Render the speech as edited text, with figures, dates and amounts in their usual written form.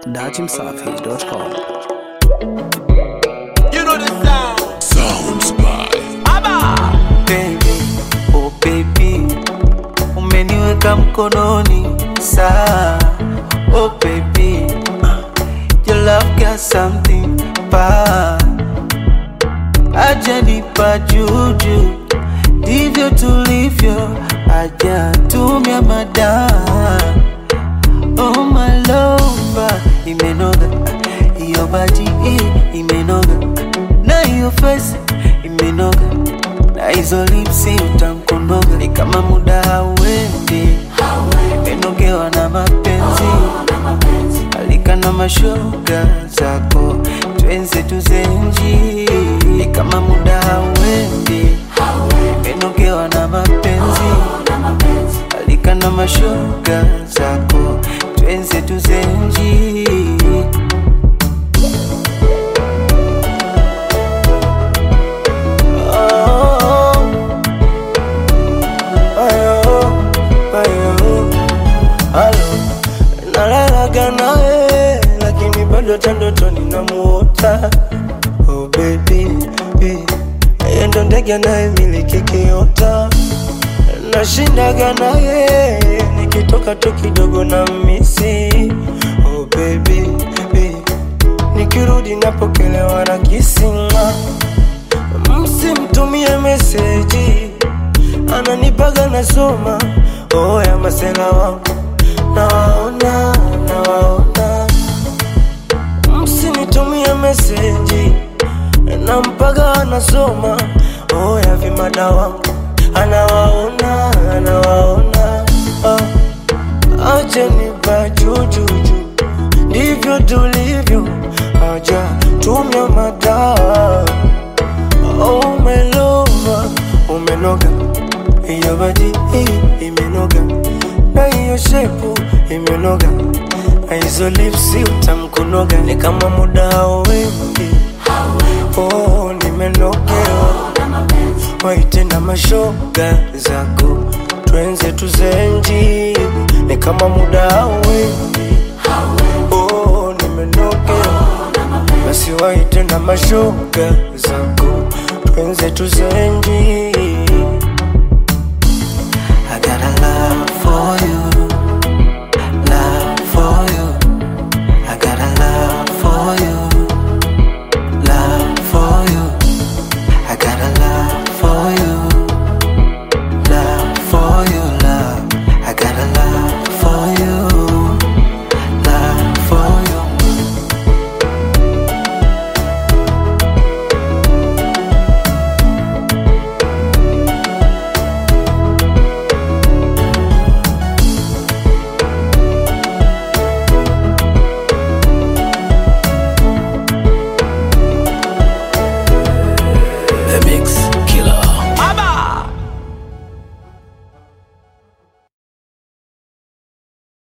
dachimsafi.com. You know the sound. Sounds by Abba. Baby, oh baby, umeniweka mkononi saa. Oh baby, your love got something bad. Aja nipa juju, ndivyo tulivyo. Aja tumia madawa. Oh my lover, imenoga. Iyo body imenoga. Na iyo face imenoga. Na hizo lipsi utamkondoga. Ni kama muda hauendi, imenogewa na mapenzi. Alika na mashoga zako, twenze tuzenji. Ni kama muda hauendi, imenogewa na mapenzi. Alika na mashoga zako, twenze tuzenji. Nalalaga nawe lakini bado tandotoni namuota. Oh baby, yeye ndo ndege anayemiliki kiota. Nashindaga naye nikitoka tu kidogo na misi. Oh baby, nikirudi napokelewa na kisinga. Msimtumie meseji, ananipaga nasoma. Oh ya masela wangu nawaona. Msinitumie meseji, nampaga anasoma. Oh ya vimada wangu anawaona. Acha nipa jujuju, ndivyo tulivyo. Aja tumia madawa. Oh my lover, umenoga. Iyo body imenoga. Na hiyo shepu imenoga. Na hizo lipsi utamkunoga. Ni kama muda hauendi. Oh nimenogewa. Waite na mashoga zako, twenze tuzenji. Ni kama muda hauendi. Oh nimenogewa. Basi waite na mashoga zako, twenze tuzenji. I got a love for you, love for you. I got a love for you, love for you. I got a love for you, love for you, love. I got a love for you, love for you. The Mix.